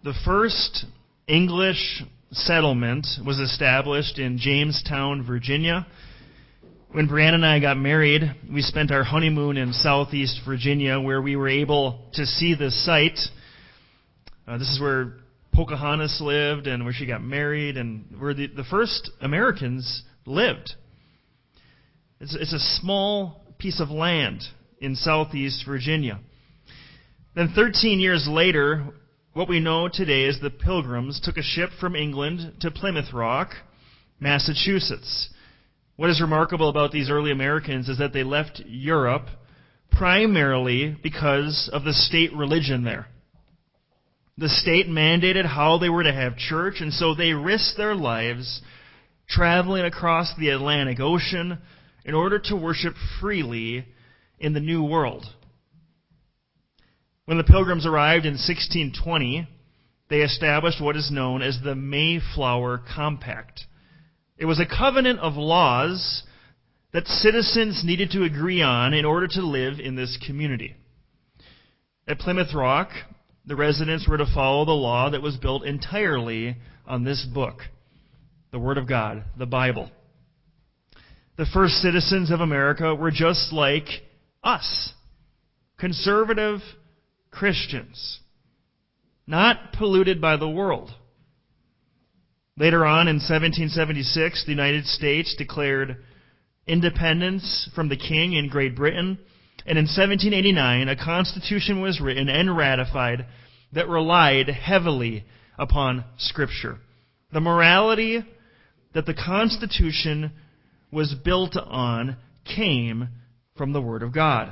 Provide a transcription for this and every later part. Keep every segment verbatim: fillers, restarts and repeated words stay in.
The first English settlement was established in Jamestown, Virginia. When Brianna and I got married, we spent our honeymoon in southeast Virginia, where we were able to see the site. Uh, this is where Pocahontas lived and where she got married, and where the, the first Americans lived. It's, it's a small piece of land in southeast Virginia. Then thirteen years later, what we know today is the Pilgrims took a ship from England to Plymouth Rock, Massachusetts. What is remarkable about these early Americans is that they left Europe primarily because of the state religion there. The state mandated how they were to have church, and so they risked their lives traveling across the Atlantic Ocean in order to worship freely in the New World. When the Pilgrims arrived in sixteen twenty, they established what is known as the Mayflower Compact. It was a covenant of laws that citizens needed to agree on in order to live in this community. At Plymouth Rock, the residents were to follow the law that was built entirely on this book, the Word of God, the Bible. The first citizens of America were just like us, conservative Christians, not polluted by the world. Later on, in seventeen seventy-six, the United States declared independence from the king in Great Britain, and in seventeen eighty-nine, a constitution was written and ratified that relied heavily upon Scripture. The morality that the Constitution was built on came from the Word of God.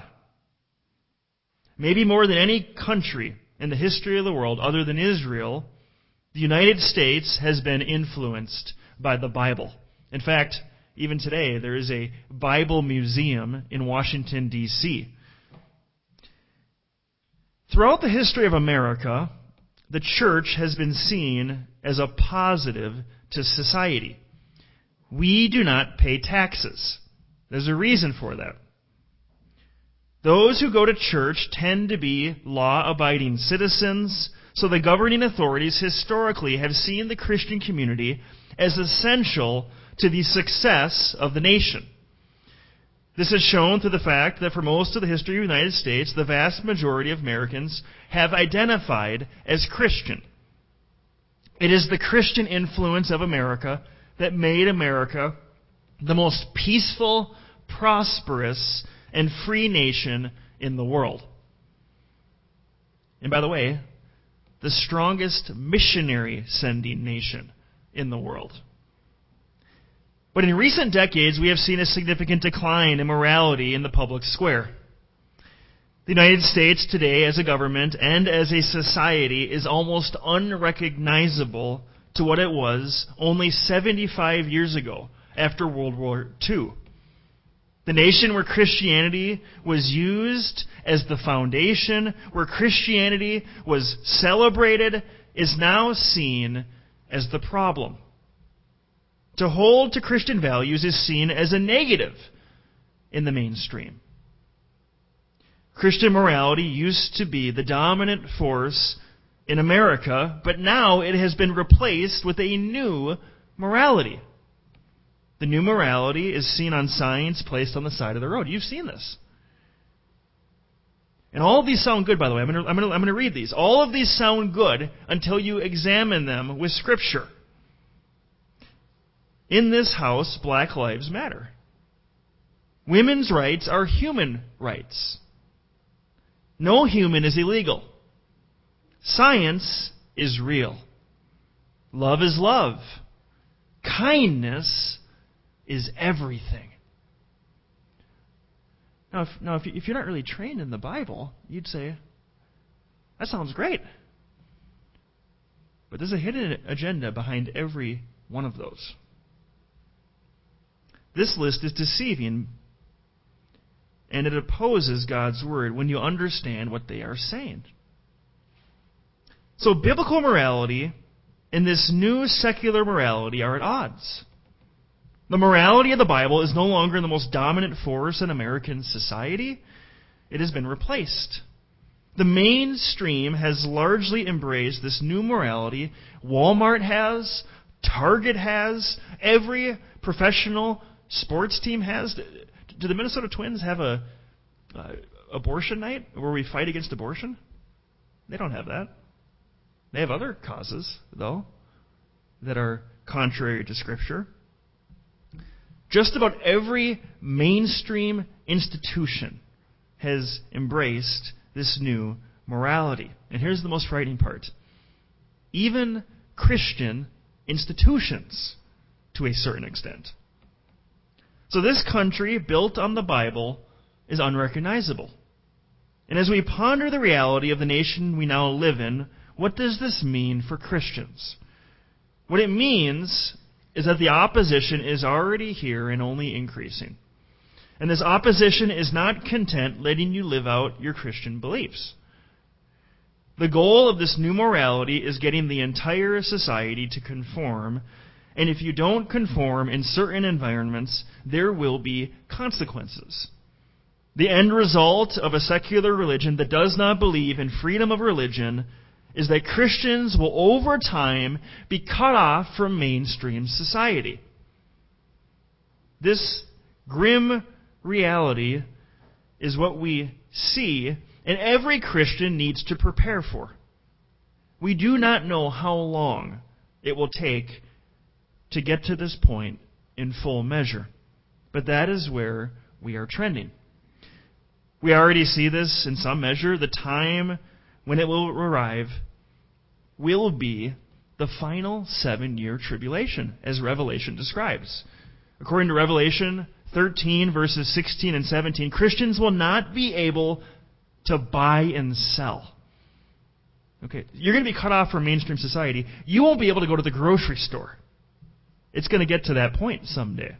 Maybe more than any country in the history of the world other than Israel, the United States has been influenced by the Bible. In fact, even today, there is a Bible museum in Washington, D C Throughout the history of America, the church has been seen as a positive to society. We do not pay taxes. There's a reason for that. Those who go to church tend to be law-abiding citizens, so the governing authorities historically have seen the Christian community as essential to the success of the nation. This is shown through the fact that for most of the history of the United States, the vast majority of Americans have identified as Christian. It is the Christian influence of America that made America the most peaceful, prosperous, and free nation in the world. And by the way, the strongest missionary-sending nation in the world. But in recent decades, we have seen a significant decline in morality in the public square. The United States today, as a government and as a society, is almost unrecognizable to what it was only seventy-five years ago, after World War Two. The nation where Christianity was used as the foundation, where Christianity was celebrated, is now seen as the problem. To hold to Christian values is seen as a negative in the mainstream. Christian morality used to be the dominant force in America, but now it has been replaced with a new morality. The new morality is seen on signs placed on the side of the road. You've seen this. And all of these sound good, by the way. I'm going to, I'm going to, I'm going to read these. All of these sound good until you examine them with Scripture. In this house, black lives matter. Women's rights are human rights. No human is illegal. Science is real. Love is love. Kindness is everything. Now, if, now if, you, if you're not really trained in the Bible, you'd say, that sounds great. But there's a hidden agenda behind every one of those. This list is deceiving, and it opposes God's Word when you understand what they are saying. So biblical morality and this new secular morality are at odds. The morality of the Bible is no longer the most dominant force in American society. It has been replaced. The mainstream has largely embraced this new morality. Walmart has, Target has, every professional sports team has. Do the Minnesota Twins have a uh, abortion night where we fight against abortion? They don't have that. They have other causes, though, that are contrary to Scripture. Just about every mainstream institution has embraced this new morality. And here's the most frightening part. Even Christian institutions, to a certain extent. So this country, built on the Bible, is unrecognizable. And as we ponder the reality of the nation we now live in, what does this mean for Christians? What it means is that the opposition is already here and only increasing. And this opposition is not content letting you live out your Christian beliefs. The goal of this new morality is getting the entire society to conform, and if you don't conform in certain environments, there will be consequences. The end result of a secular religion that does not believe in freedom of religion is that Christians will over time be cut off from mainstream society. This grim reality is what we see, and every Christian needs to prepare for. We do not know how long it will take to get to this point in full measure, but that is where we are trending. We already see this in some measure. The time when it will arrive will be the final seven-year tribulation, as Revelation describes. According to Revelation thirteen, verses sixteen and seventeen, Christians will not be able to buy and sell. Okay, you're going to be cut off from mainstream society. You won't be able to go to the grocery store. It's going to get to that point someday.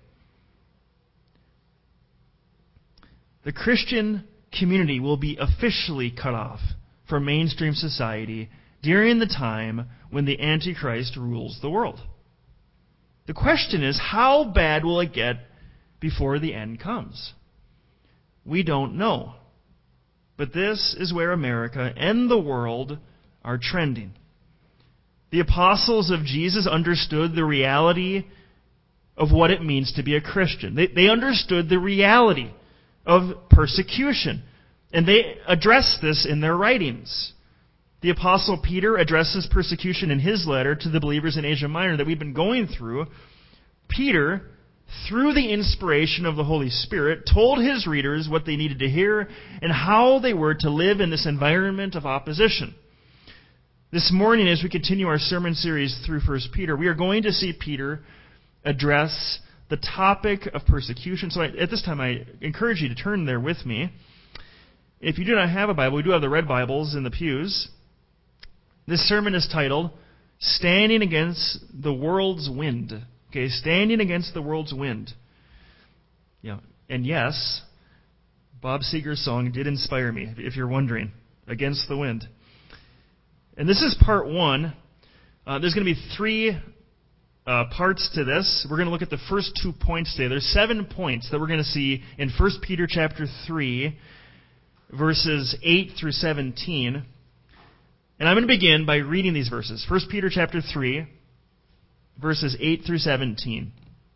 The Christian community will be officially cut off from mainstream society during the time when the Antichrist rules the world. The question is, how bad will it get before the end comes? We don't know. But this is where America and the world are trending. The apostles of Jesus understood the reality of what it means to be a Christian. They, they understood the reality of persecution. And they addressed this in their writings. The Apostle Peter addresses persecution in his letter to the believers in Asia Minor that we've been going through. Peter, through the inspiration of the Holy Spirit, told his readers what they needed to hear and how they were to live in this environment of opposition. This morning, as we continue our sermon series through First Peter, we are going to see Peter address the topic of persecution. So I, at this time, I encourage you to turn there with me. If you do not have a Bible, we do have the red Bibles in the pews. This sermon is titled, Standing Against the World's Wind. Okay, Standing Against the World's Wind. Yeah, and yes, Bob Seger's song did inspire me, if you're wondering. Against the Wind. And this is part one. Uh, there's going to be three uh, parts to this. We're going to look at the first two points today. There's seven points that we're going to see in First Peter chapter three, verses eight through seventeen. And I'm going to begin by reading these verses. First Peter chapter three, verses eight through seventeen.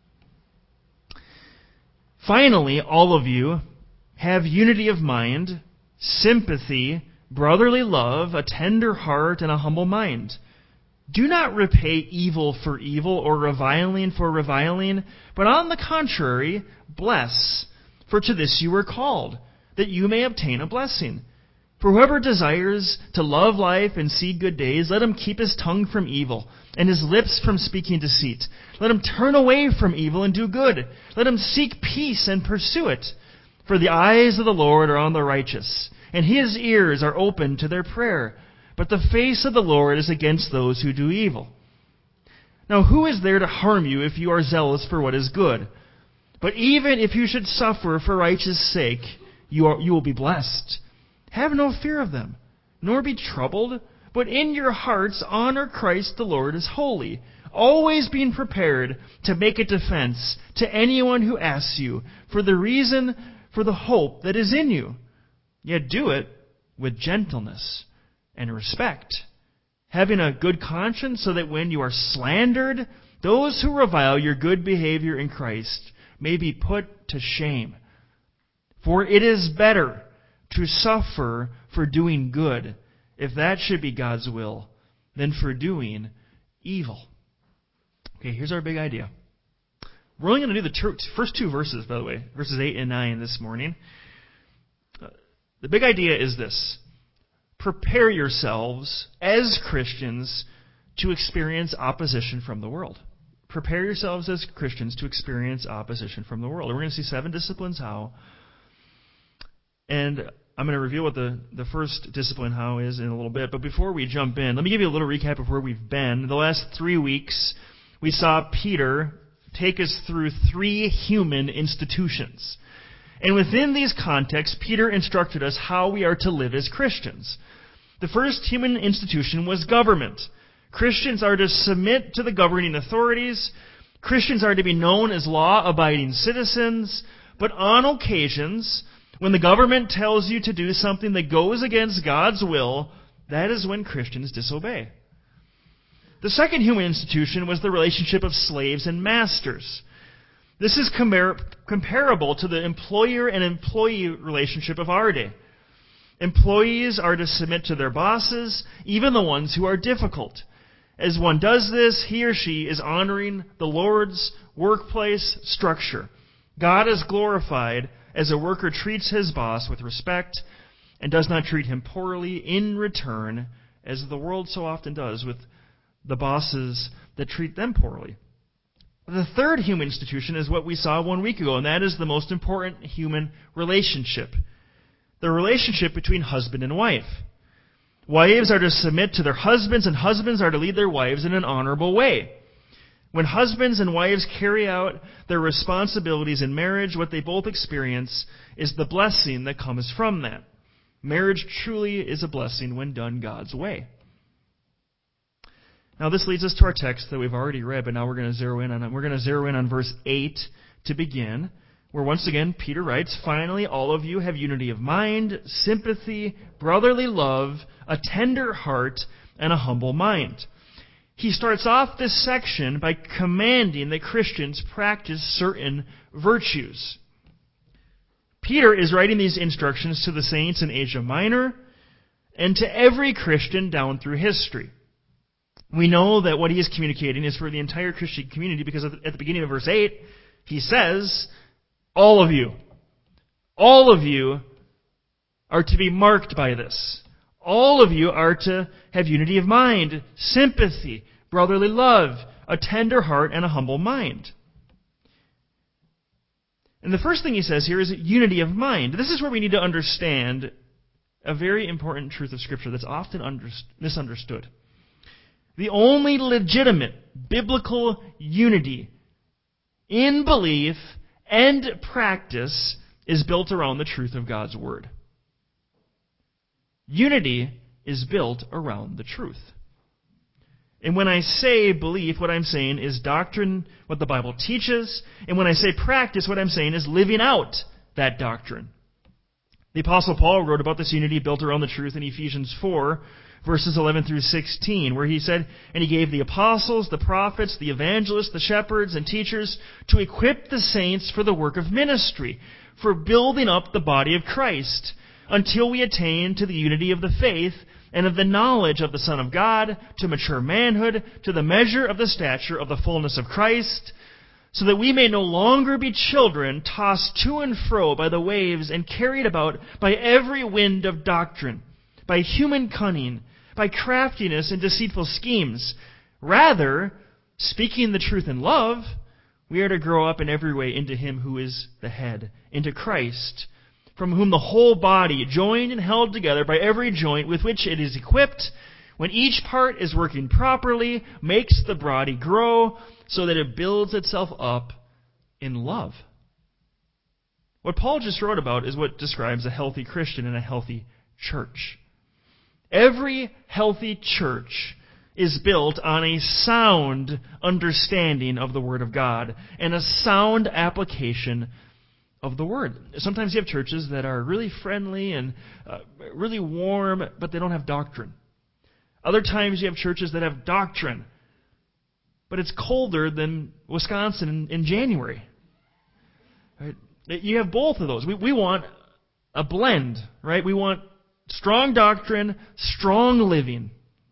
Finally, all of you have unity of mind, sympathy, brotherly love, a tender heart, and a humble mind. Do not repay evil for evil or reviling for reviling, but on the contrary, bless, for to this you were called, that you may obtain a blessing. For whoever desires to love life and see good days, let him keep his tongue from evil, and his lips from speaking deceit. Let him turn away from evil and do good. Let him seek peace and pursue it. For the eyes of the Lord are on the righteous, and his ears are open to their prayer. But the face of the Lord is against those who do evil. Now who is there to harm you if you are zealous for what is good? But even if you should suffer for righteous' sake, you, are, you will be blessed. Have no fear of them, nor be troubled, but in your hearts honor Christ the Lord as holy, always being prepared to make a defense to anyone who asks you for the reason for the hope that is in you. Yet do it with gentleness and respect, having a good conscience, so that when you are slandered, those who revile your good behavior in Christ may be put to shame. For it is better to suffer for doing good, if that should be God's will, than for doing evil. Okay, here's our big idea. We're only going to do the ter- first two verses, by the way, verses eight and nine this morning. Uh, the big idea is this. Prepare yourselves as Christians to experience opposition from the world. Prepare yourselves as Christians to experience opposition from the world. And we're going to see seven disciplines how. And I'm going to reveal what the, the first discipline how is in a little bit. But before we jump in, let me give you a little recap of where we've been. The last three weeks, we saw Peter take us through three human institutions. And within these contexts, Peter instructed us how we are to live as Christians. The first human institution was government. Christians are to submit to the governing authorities. Christians are to be known as law-abiding citizens. But on occasions, when the government tells you to do something that goes against God's will, that is when Christians disobey. The second human institution was the relationship of slaves and masters. This is compar- comparable to the employer and employee relationship of our day. Employees are to submit to their bosses, even the ones who are difficult. As one does this, he or she is honoring the Lord's workplace structure. God is glorified as a worker treats his boss with respect and does not treat him poorly in return, as the world so often does with the bosses that treat them poorly. The third human institution is what we saw one week ago, and that is the most important human relationship. The relationship between husband and wife. Wives are to submit to their husbands, and husbands are to lead their wives in an honorable way. When husbands and wives carry out their responsibilities in marriage, what they both experience is the blessing that comes from that. Marriage truly is a blessing when done God's way. Now this leads us to our text that we've already read, but now we're going to zero in on we're going to zero in on verse eight to begin, where once again Peter writes, "Finally, all of you have unity of mind, sympathy, brotherly love, a tender heart, and a humble mind." He starts off this section by commanding that Christians practice certain virtues. Peter is writing these instructions to the saints in Asia Minor and to every Christian down through history. We know that what he is communicating is for the entire Christian community because at the beginning of verse eight, he says, all of you, all of you are to be marked by this. All of you are to have unity of mind, sympathy, brotherly love, a tender heart, and a humble mind. And the first thing he says here is unity of mind. This is where we need to understand a very important truth of Scripture that's often under- misunderstood. The only legitimate biblical unity in belief and practice is built around the truth of God's Word. Unity is built around the truth. And when I say belief, what I'm saying is doctrine, what the Bible teaches. And when I say practice, what I'm saying is living out that doctrine. The Apostle Paul wrote about this unity built around the truth in Ephesians four, verses eleven through sixteen, where he said, "And he gave the apostles, the prophets, the evangelists, the shepherds, and teachers to equip the saints for the work of ministry, for building up the body of Christ, until we attain to the unity of the faith and of the knowledge of the Son of God, to mature manhood, to the measure of the stature of the fullness of Christ, so that we may no longer be children, tossed to and fro by the waves and carried about by every wind of doctrine, by human cunning, by craftiness and deceitful schemes. Rather, speaking the truth in love, we are to grow up in every way into Him who is the head, into Christ, from whom the whole body, joined and held together by every joint with which it is equipped, when each part is working properly, makes the body grow so that it builds itself up in love." What Paul just wrote about is what describes a healthy Christian and a healthy church. Every healthy church is built on a sound understanding of the Word of God and a sound application of the Word. Sometimes you have churches that are really friendly and uh, really warm, but they don't have doctrine. Other times you have churches that have doctrine, but it's colder than Wisconsin in, in January. Right? You have both of those. We, we want a blend, right? We want strong doctrine, strong living.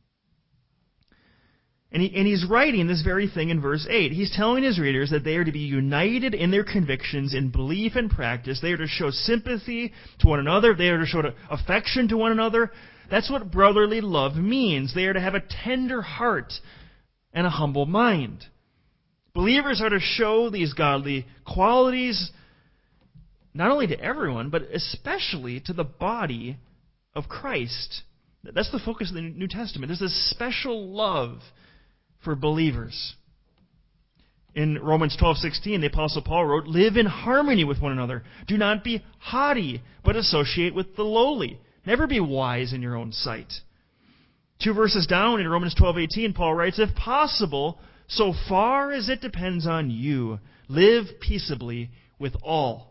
And, he, and he's writing this very thing in verse eight. He's telling his readers that they are to be united in their convictions in belief and practice. They are to show sympathy to one another. They are to show affection to one another. That's what brotherly love means. They are to have a tender heart and a humble mind. Believers are to show these godly qualities not only to everyone, but especially to the body of Christ. That's the focus of the New Testament. There's this special love for believers. In Romans twelve sixteen, the Apostle Paul wrote, "Live in harmony with one another. Do not be haughty, but associate with the lowly. Never be wise in your own sight." Two verses down in Romans twelve eighteen, Paul writes, "If possible, so far as it depends on you, live peaceably with all."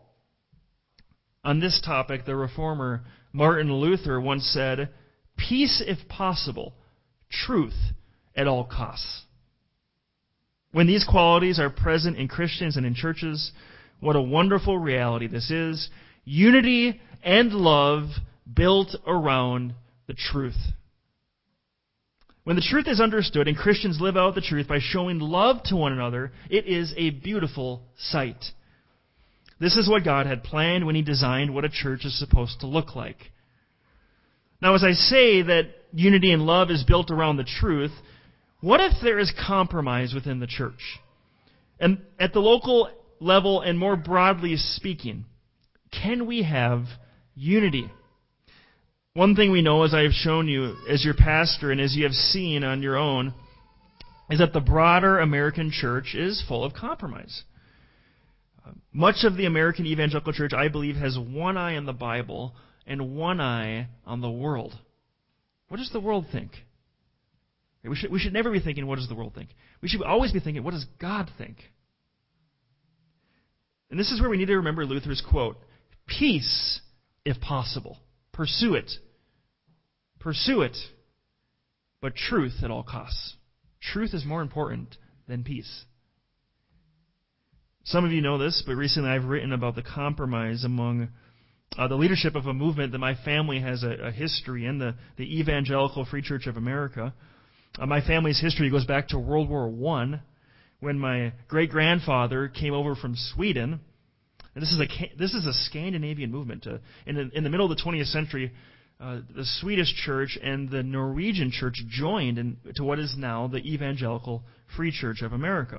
On this topic, the reformer Martin Luther once said, "Peace if possible, truth at all costs." When these qualities are present in Christians and in churches, what a wonderful reality this is. Unity and love built around the truth. When the truth is understood and Christians live out the truth by showing love to one another, it is a beautiful sight. This is what God had planned when He designed what a church is supposed to look like. Now, as I say that unity and love is built around the truth, what if there is compromise within the church? And at the local level and more broadly speaking, can we have unity? One thing we know, as I have shown you as your pastor and as you have seen on your own, is that the broader American church is full of compromise. Much of the American evangelical church, I believe, has one eye on the Bible and one eye on the world. What does the world think? We should, we should never be thinking, what does the world think? We should always be thinking, what does God think? And this is where we need to remember Luther's quote, "Peace, if possible. Pursue it. Pursue it. But truth at all costs." Truth is more important than peace. Some of you know this, but recently I've written about the compromise among uh, the leadership of a movement that my family has a, a history in, the, the Evangelical Free Church of America. Uh, my family's history goes back to World War One, when my great-grandfather came over from Sweden. And this is a this is a Scandinavian movement. Uh, in, the, in the middle of the twentieth century, uh, the Swedish church and the Norwegian church joined in, to what is now the Evangelical Free Church of America.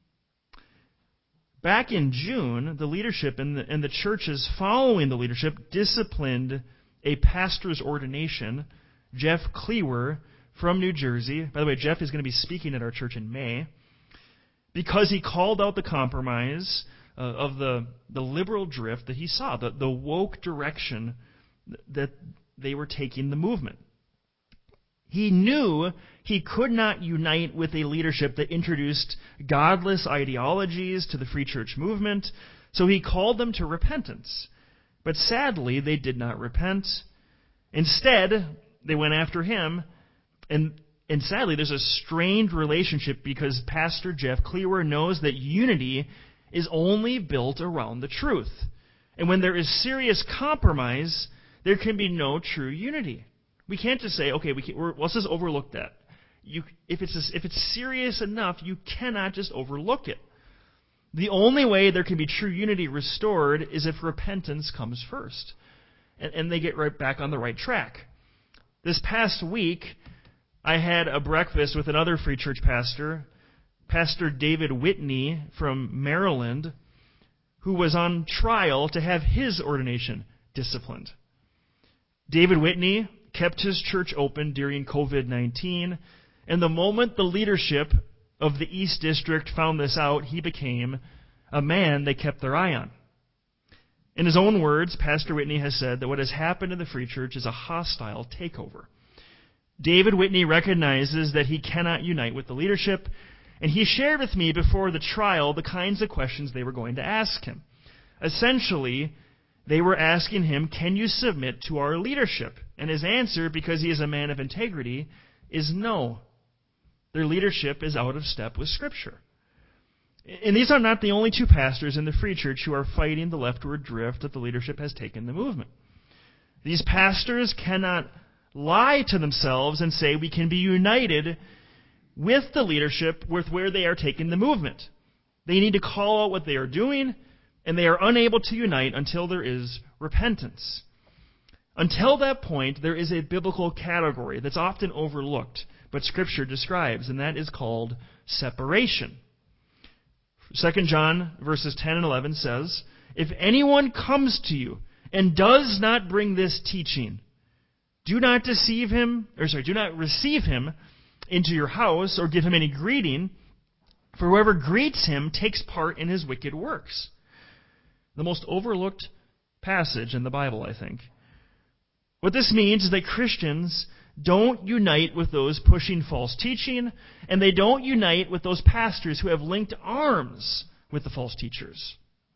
Back in June, the leadership and the, and the churches following the leadership disciplined a pastor's ordination, Jeff Cleaver from New Jersey. By the way, Jeff is going to be speaking at our church in May, because he called out the compromise uh, of the, the liberal drift that he saw, the, the woke direction that they were taking the movement. He knew he could not unite with a leadership that introduced godless ideologies to the Free Church movement, so he called them to repentance. But sadly, they did not repent. Instead, they went after him, and, and sadly, there's a strained relationship because Pastor Jeff Cleaver knows that unity is only built around the truth. And when there is serious compromise, there can be no true unity. We can't just say, okay, we can, we're, let's just overlook that. You, if it's a, if it's serious enough, you cannot just overlook it. The only way there can be true unity restored is if repentance comes first, and, and they get right back on the right track. This past week, I had a breakfast with another Free Church pastor, Pastor David Whitney from Maryland, who was on trial to have his ordination disciplined. David Whitney kept his church open during covid nineteen, and the moment the leadership of the East District found this out, he became a man they kept their eye on. In his own words, Pastor Whitney has said that what has happened in the Free Church is a hostile takeover. David Whitney recognizes that he cannot unite with the leadership, and he shared with me before the trial the kinds of questions they were going to ask him. Essentially, they were asking him, can you submit to our leadership? And his answer, because he is a man of integrity, is no. Their leadership is out of step with Scripture. And these are not the only two pastors in the Free Church who are fighting the leftward drift that the leadership has taken the movement. These pastors cannot lie to themselves and say we can be united with the leadership with where they are taking the movement. They need to call out what they are doing, and they are unable to unite until there is repentance. Until that point, there is a biblical category that's often overlooked, but Scripture describes, and that is called separation. Second John verses ten and eleven says, if anyone comes to you and does not bring this teaching, do not deceive him, or sorry, do not receive him into your house or give him any greeting, for whoever greets him takes part in his wicked works. The most overlooked passage in the Bible, I think. What this means is that Christians don't unite with those pushing false teaching, and they don't unite with those pastors who have linked arms with the false teachers.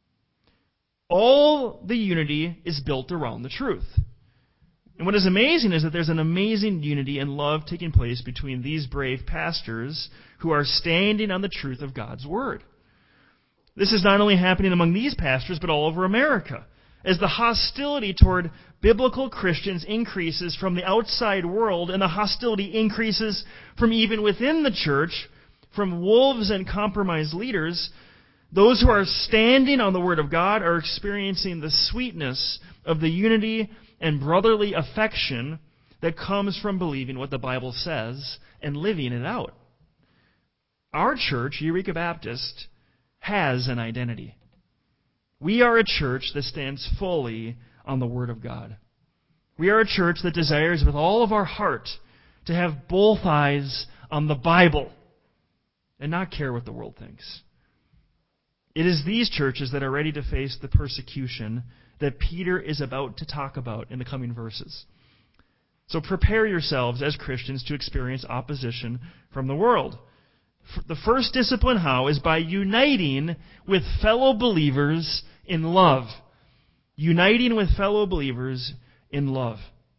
All the unity is built around the truth. And what is amazing is that there's an amazing unity and love taking place between these brave pastors who are standing on the truth of God's Word. This is not only happening among these pastors, but all over America. As the hostility toward biblical Christians increases from the outside world, and the hostility increases from even within the church, from wolves and compromised leaders, those who are standing on the Word of God are experiencing the sweetness of the unity and brotherly affection that comes from believing what the Bible says and living it out. Our church, Eureka Baptist, has an identity. We are a church that stands fully on the Word of God. We are a church that desires with all of our heart to have both eyes on the Bible and not care what the world thinks. It is these churches that are ready to face the persecution that Peter is about to talk about in the coming verses. So prepare yourselves as Christians to experience opposition from the world. The first discipline how is by uniting with fellow believers in love. Uniting with fellow believers in love.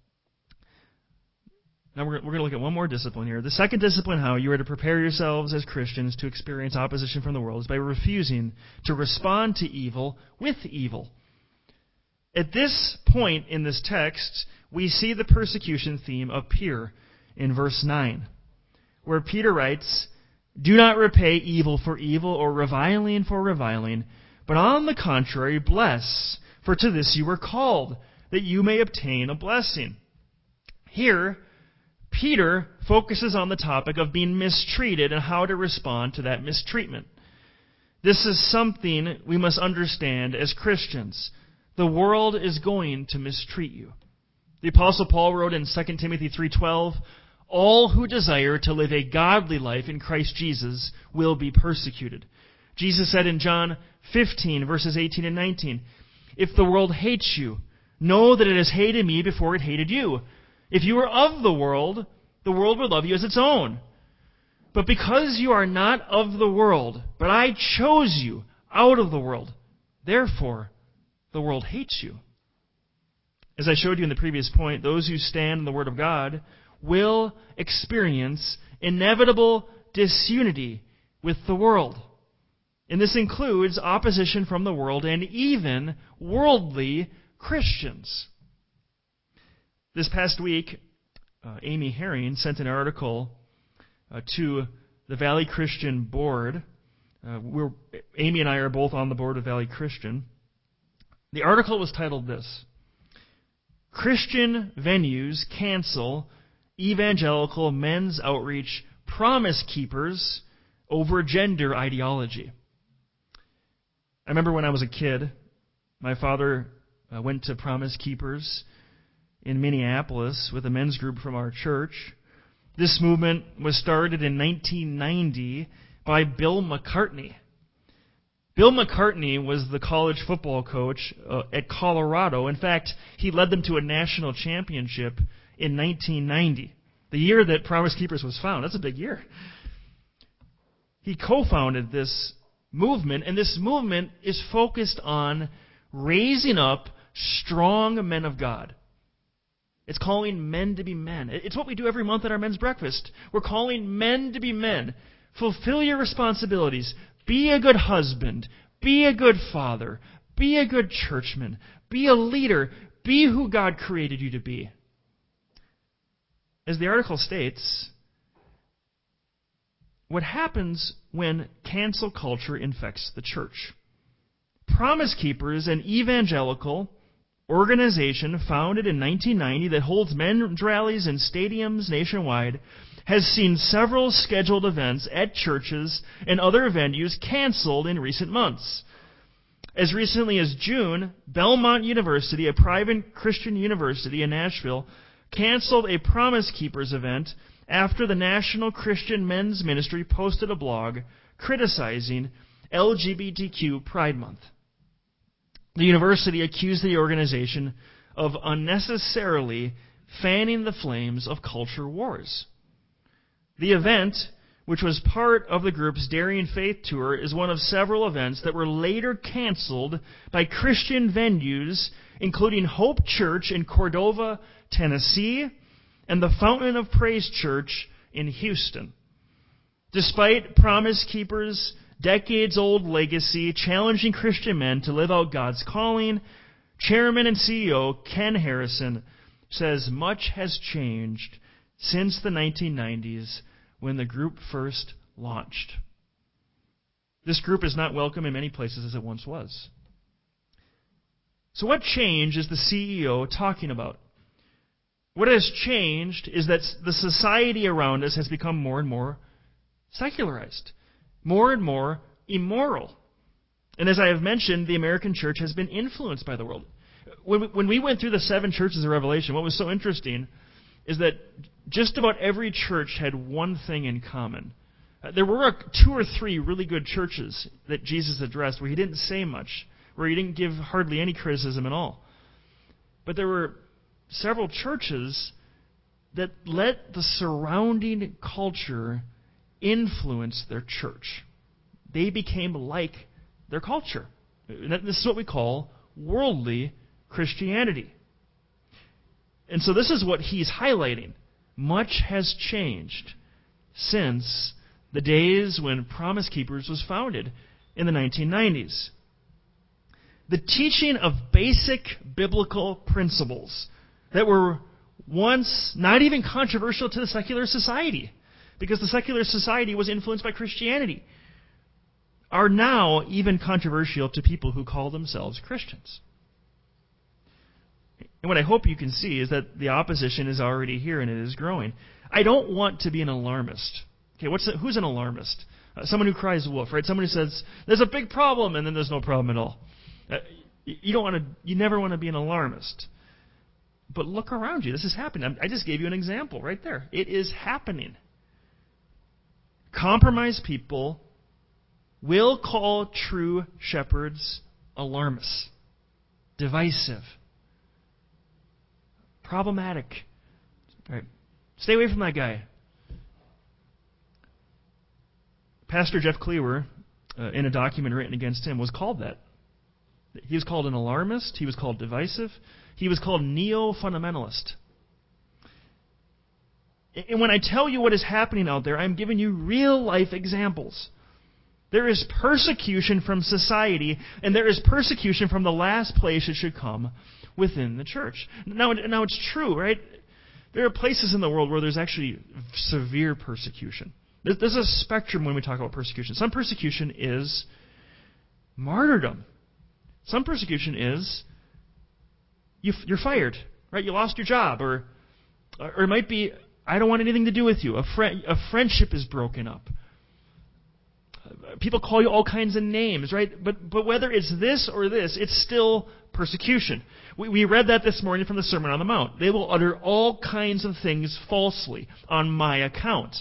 Now we're, we're going to look at one more discipline here. The second discipline how you are to prepare yourselves as Christians to experience opposition from the world is by refusing to respond to evil with evil. At this point in this text, we see the persecution theme appear in verse nine, where Peter writes, do not repay evil for evil or reviling for reviling, but on the contrary, bless, for to this you were called, that you may obtain a blessing. Here, Peter focuses on the topic of being mistreated and how to respond to that mistreatment. This is something we must understand as Christians. The world is going to mistreat you. The Apostle Paul wrote in Second Timothy three twelve, all who desire to live a godly life in Christ Jesus will be persecuted. Jesus said in John fifteen, verses eighteen and nineteen, if the world hates you, know that it has hated me before it hated you. If you were of the world, the world would love you as its own. But because you are not of the world, but I chose you out of the world, therefore the world hates you. As I showed you in the previous point, those who stand in the Word of God will experience inevitable disunity with the world. And this includes opposition from the world and even worldly Christians. This past week, uh, Amy Herring sent an article uh, to the Valley Christian Board. Uh, we're, Amy and I are both on the board of Valley Christian. The article was titled this, Christian Venues Cancel Evangelical Men's Outreach Promise Keepers Over Gender Ideology. I remember when I was a kid, my father uh, went to Promise Keepers in Minneapolis with a men's group from our church. This movement was started in nineteen ninety by Bill McCartney. Bill McCartney was the college football coach uh, at Colorado. In fact, he led them to a national championship in nineteen ninety, the year that Promise Keepers was founded. That's a big year. He co-founded this movement, and this movement is focused on raising up strong men of God. It's calling men to be men. It's what we do every month at our men's breakfast. We're calling men to be men. Fulfill your responsibilities. Be a good husband. Be a good father. Be a good churchman. Be a leader. Be who God created you to be. As the article states, what happens when cancel culture infects the church? Promise Keepers, an evangelical organization founded in nineteen ninety that holds men's rallies in stadiums nationwide, has seen several scheduled events at churches and other venues canceled in recent months. As recently as June, Belmont University, a private Christian university in Nashville, canceled a Promise Keepers event after the National Christian Men's Ministry posted a blog criticizing L G B T Q Pride Month. The university accused the organization of unnecessarily fanning the flames of culture wars. The event, which was part of the group's Daring Faith Tour, is one of several events that were later canceled by Christian venues, including Hope Church in Cordova, Tennessee, and the Fountain of Praise Church in Houston. Despite Promise Keepers' decades-old legacy challenging Christian men to live out God's calling, Chairman and C E O Ken Harrison says much has changed since the nineteen nineties when the group first launched. This group is not welcome in many places as it once was. So what change is the C E O talking about? What has changed is that the society around us has become more and more secularized, more and more immoral. And as I have mentioned, the American church has been influenced by the world. When we, when we went through the seven churches of Revelation, what was so interesting is that just about every church had one thing in common. Uh, there were two or three really good churches that Jesus addressed where he didn't say much, where he didn't give hardly any criticism at all. But there were several churches that let the surrounding culture influence their church. They became like their culture. This is what we call worldly Christianity. And so this is what he's highlighting. Much has changed since the days when Promise Keepers was founded in the nineteen nineties. The teaching of basic biblical principles that were once not even controversial to the secular society, because the secular society was influenced by Christianity, are now even controversial to people who call themselves Christians. And what I hope you can see is that the opposition is already here and it is growing. I don't want to be an alarmist. Okay, what's a, who's an alarmist? Uh, someone who cries wolf, right? Someone who says there's a big problem and then there's no problem at all. Uh, you don't want to. You never want to be an alarmist. But look around you. This is happening. I just gave you an example right there. It is happening. Compromised people will call true shepherds alarmists, divisive, problematic. All right. Stay away from that guy. Pastor Jeff Cleaver, uh, in a document written against him, was called that. He was called an alarmist. He was called divisive. He was called neo-fundamentalist. And when I tell you what is happening out there, I'm giving you real-life examples. There is persecution from society, and there is persecution from the last place it should come, within the church. Now, now it's true, right? There are places in the world where there's actually severe persecution. There's a spectrum when we talk about persecution. Some persecution is martyrdom. Some persecution is you, you're fired, right? You lost your job, or or it might be I don't want anything to do with you. A friend, a friendship is broken up. People call you all kinds of names, right? But but whether it's this or this, it's still persecution. We, we read that this morning from the Sermon on the Mount. They will utter all kinds of things falsely on my account.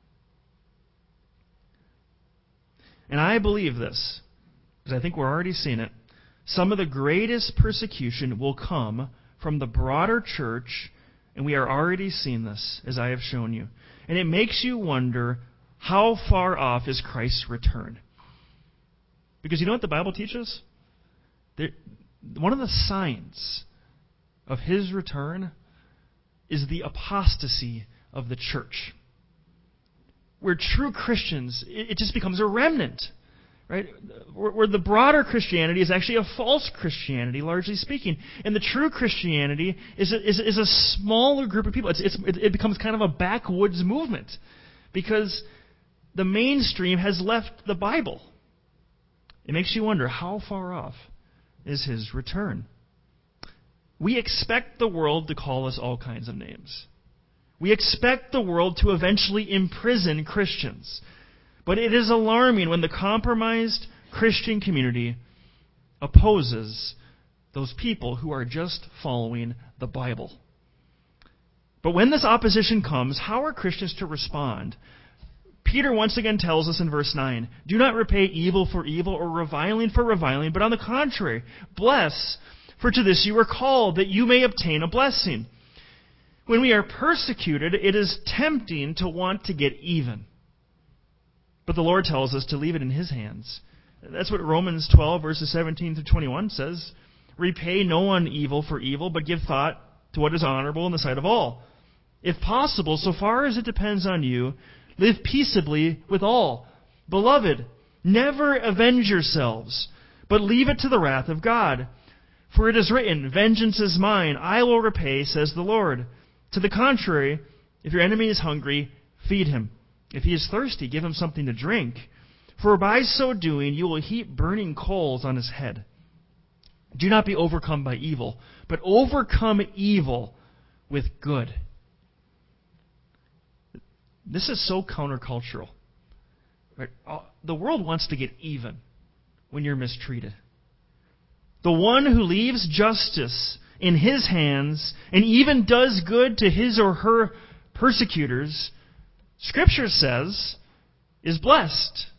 And I believe this, because I think we're already seeing it. Some of the greatest persecution will come from the broader church, and we are already seeing this, as I have shown you. And it makes you wonder, how far off is Christ's return? Because you know what the Bible teaches? There, one of the signs of his return is the apostasy of the church. Where true Christians, it just becomes a remnant. Right? Where the broader Christianity is actually a false Christianity, largely speaking. And the true Christianity is a, is, is a smaller group of people. It's, it's, it becomes kind of a backwoods movement because the mainstream has left the Bible. It makes you wonder, how far off is his return? We expect the world to call us all kinds of names. We expect the world to eventually imprison Christians. But it is alarming when the compromised Christian community opposes those people who are just following the Bible. But when this opposition comes, how are Christians to respond? Peter once again tells us in verse nine, "Do not repay evil for evil or reviling for reviling, but on the contrary, bless, for to this you were called, that you may obtain a blessing." When we are persecuted, it is tempting to want to get even. But the Lord tells us to leave it in His hands. That's what Romans twelve, verses seventeen through twenty-one says. "Repay no one evil for evil, but give thought to what is honorable in the sight of all. If possible, so far as it depends on you, live peaceably with all. Beloved, never avenge yourselves, but leave it to the wrath of God. For it is written, 'Vengeance is mine, I will repay, says the Lord.' To the contrary, if your enemy is hungry, feed him. If he is thirsty, give him something to drink. For by so doing, you will heap burning coals on his head. Do not be overcome by evil, but overcome evil with good." This is so countercultural. Right? The world wants to get even when you're mistreated. The one who leaves justice in his hands and even does good to his or her persecutors, Scripture says, is blessed.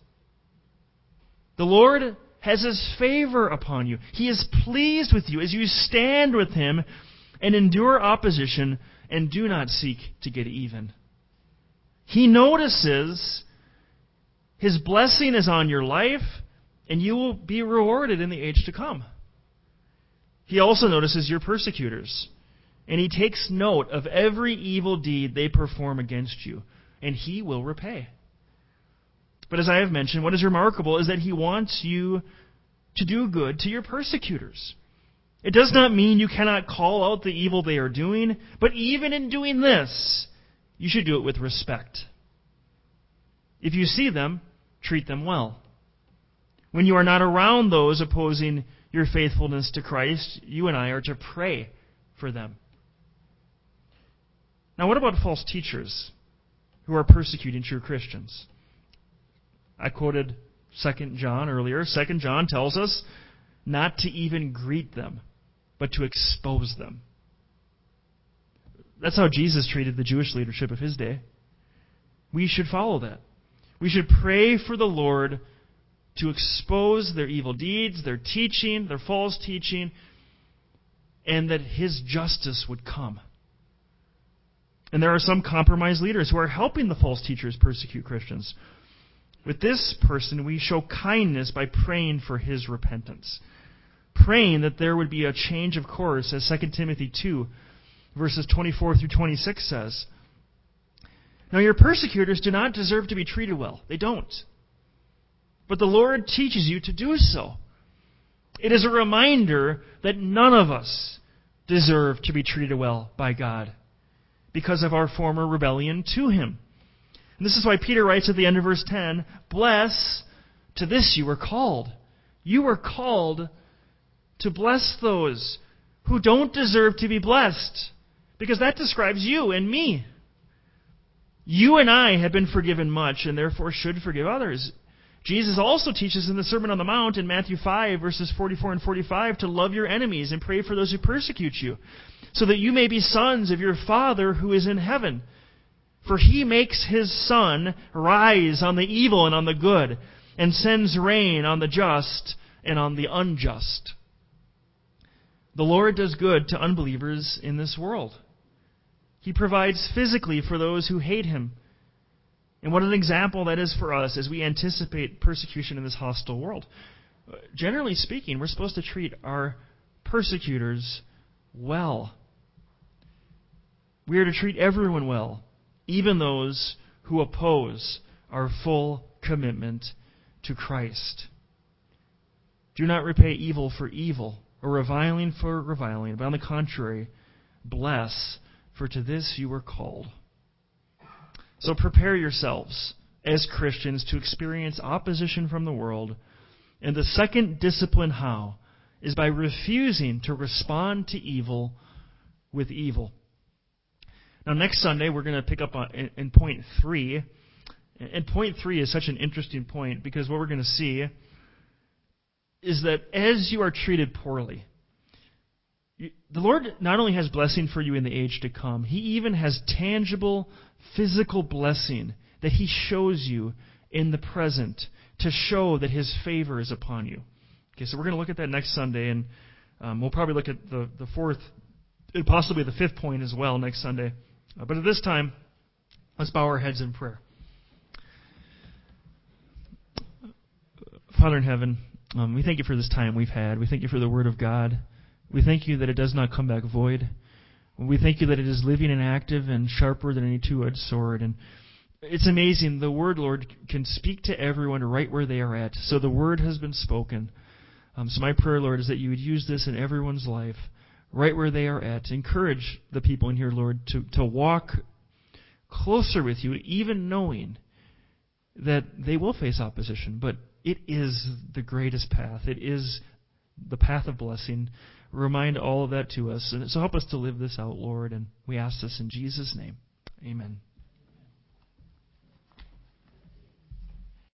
The Lord has His favor upon you. He is pleased with you as you stand with Him and endure opposition and do not seek to get even. He notices His blessing is on your life and you will be rewarded in the age to come. He also notices your persecutors, and He takes note of every evil deed they perform against you, and He will repay. But as I have mentioned, what is remarkable is that He wants you to do good to your persecutors. It does not mean you cannot call out the evil they are doing, but even in doing this, you should do it with respect. If you see them, treat them well. When you are not around those opposing your faithfulness to Christ, you and I are to pray for them. Now, what about false teachers who are persecuting true Christians? I quoted Second John earlier. Second John tells us not to even greet them, but to expose them. That's how Jesus treated the Jewish leadership of His day. We should follow that. We should pray for the Lord to expose their evil deeds, their teaching, their false teaching, and that His justice would come. And there are some compromised leaders who are helping the false teachers persecute Christians. With this person, we show kindness by praying for his repentance, praying that there would be a change of course, as Second Timothy two, verses twenty-four through twenty-six says. Now, your persecutors do not deserve to be treated well. They don't. But the Lord teaches you to do so. It is a reminder that none of us deserve to be treated well by God because of our former rebellion to Him. And this is why Peter writes at the end of verse ten, "Bless, to this you were called." You were called to bless those who don't deserve to be blessed, because that describes you and me. You and I have been forgiven much and therefore should forgive others. Jesus also teaches in the Sermon on the Mount in Matthew five, verses forty-four and forty-five, to love your enemies and pray for those who persecute you, so that you may be sons of your Father who is in heaven. For He makes His sun rise on the evil and on the good, and sends rain on the just and on the unjust. The Lord does good to unbelievers in this world. He provides physically for those who hate Him. And what an example that is for us as we anticipate persecution in this hostile world. Generally speaking, we're supposed to treat our persecutors well. We are to treat everyone well, even those who oppose our full commitment to Christ. Do not repay evil for evil, or reviling for reviling, but on the contrary, bless, for to this you were called. So prepare yourselves as Christians to experience opposition from the world. And the second discipline how is by refusing to respond to evil with evil. Now next Sunday we're going to pick up on in, in point three. And point three is such an interesting point because what we're going to see is that as you are treated poorly, you, the Lord not only has blessing for you in the age to come, He even has tangible physical blessing that He shows you in the present to show that His favor is upon you. Okay, so we're going to look at that next Sunday, and um, we'll probably look at the, the fourth, and possibly the fifth point as well next Sunday. Uh, but at this time, let's bow our heads in prayer. Father in heaven, um, we thank You for this time we've had. We thank You for the Word of God. We thank You that it does not come back void. We thank You that it is living and active and sharper than any two-edged sword. And it's amazing. The Word, Lord, can speak to everyone right where they are at. So the Word has been spoken. Um, so my prayer, Lord, is that You would use this in everyone's life, right where they are at. Encourage the people in here, Lord, to, to walk closer with You, even knowing that they will face opposition. But it is the greatest path. It is the path of blessing. Remind all of that to us. And so help us to live this out, Lord. And we ask this in Jesus' name. Amen.